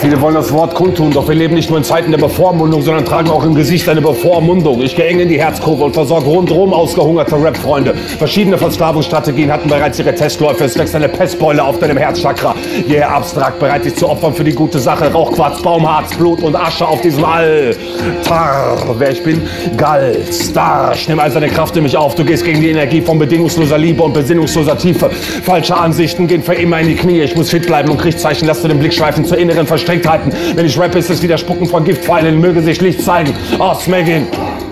Viele wollen das Wort kundtun, doch wir leben nicht nur in Zeiten der Bevormundung, sondern tragen auch im Gesicht eine Bevormundung. Ich gehe eng in die Herzkurve und versorge rundherum ausgehungerte Rap-Freunde. Verschiedene Versklavungsstrategien hatten bereits ihre Testläufe. Es wächst eine Pestbeule auf deinem Herzchakra. Yeah, abstrakt, bereit dich zu opfern für die gute Sache. Rauchquarz, Baumharz, Blut und Asche auf diesem Altar. Wer ich bin? Galstarch. Nimm all seine Kraft in mich auf. Du gehst gegen die Energie von bedingungsloser Liebe und besinnungsloser Tiefe. Falsche Ansichten gehen für immer in die Knie. Ich muss fit bleiben und Kriegszeichen lass du den Blick schweifen zur inneren Verstricktheiten. Wenn ich rappe, ist es wie der Spucken von Giftpfeilen. Möge sich Licht zeigen. Aus Megin.